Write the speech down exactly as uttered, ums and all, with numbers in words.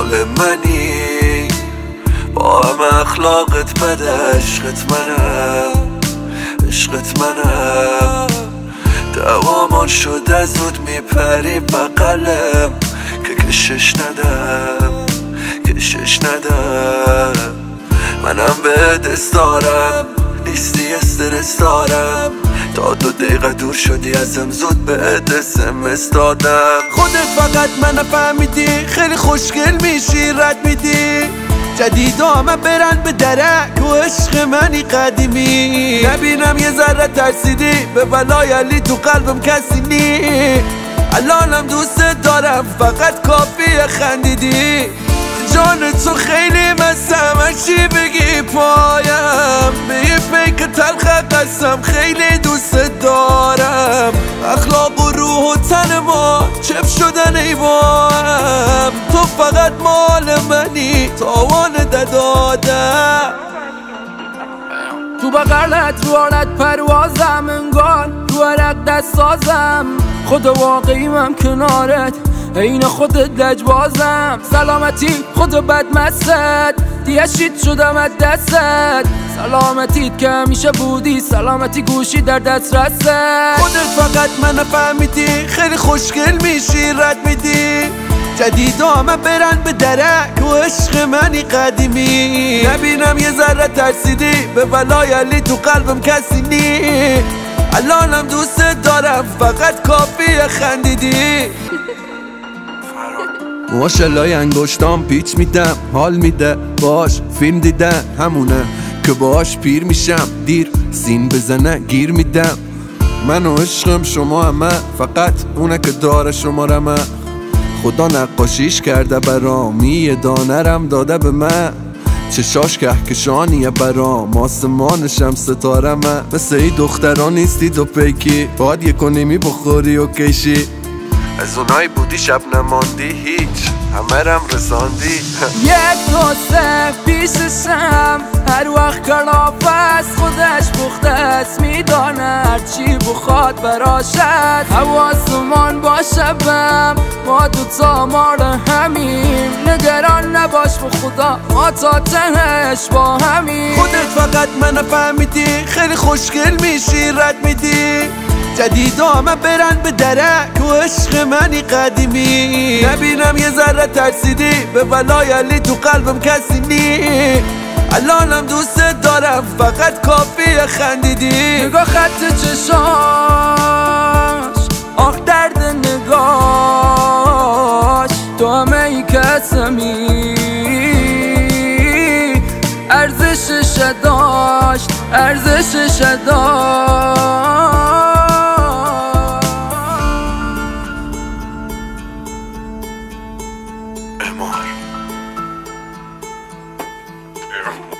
مال منی، با هم اخلاقت بده، عشقت منم، عشقت منم. دوامان شده زود میپری بقلم که کشش ندم، کشش ندم. منم به دست دارم، نیستی استرس دارم. تا دو دقیقه دور شدی ازم زود به اسمس دادم. خودت فقط منو فهمیدی، خیلی خوشگل میشی رد میدی. جدید همه برن به درک و عشق منی قدیمی. نبینم یه ذره ترسیدی، به ولای علی تو قلبم کسی نی. الانم دوست دارم فقط کافیه خندیدی. جان تو خیلی مسم، چی بگی پایم. به یه پیک تلخ قسم خیلی دوست دارم. اخلاق و روح و تن ما چپ شدن ای با هم. تو فقط مال منی، تاوان دادم. تو بغلت رو آرد پروازم، انگار رو عرق دست سازم. خود واقعیم کنارت، این خودت لجبازم. سلامتی خود بد مست، دیگه شید شدم از دستت. سلامتیت که همیشه بودی، سلامتی گوشی در دست رسه. خودت فقط منو فهمیدی، خیلی خوشگل میشی رد میدی. جدید همه برن به درک و عشق منی قدیمی. نبینم یه ذره ترسیدی، به ولای علی تو قلبم کسی نی. الانم دوست دارم فقط کافیه خندیدی. ماشالله انگشتام پیچ میدم، حال میده باش. فیلم دیدن همونه که باش پیر میشم. دیر سین بزنه گیر میدم. من و عشقم شما همه، فقط اونه که داره شما رمه. خدا نقاشیش کرده برام، یه دانرم داده به من. چشاش کهکشانیه برام، آسمانشم ستاره من. مثل ای دختران نیستی تو پیکی، باید یه کنیمی بخوری و کشی. از اونایی بودی شب نماندی، هیچ همه رم رساندی. یک نسخه پیششم، هر وقت کلافست خودش بخته است. میدانه هرچی بخواد براشد، حواسمان باشه بم. ما دوتا مال همیم، نگران نباش به خدا، ما تا تهش با همیم. خودت فقط منو فهمیدی، خیلی خوشگل میشی رد میدی. جدید همه برن به درک و عشق منی قدیمی. نبینم یه ذره ترسیدی، به ولای علی تو قلبم کسی نی. الانم دوست دارم فقط کافیه خندیدی. نگاه خط چشاش، آخ درد نگاش. تو همه ای کسمی، ارزشش داشت، ارزشش داشت. امار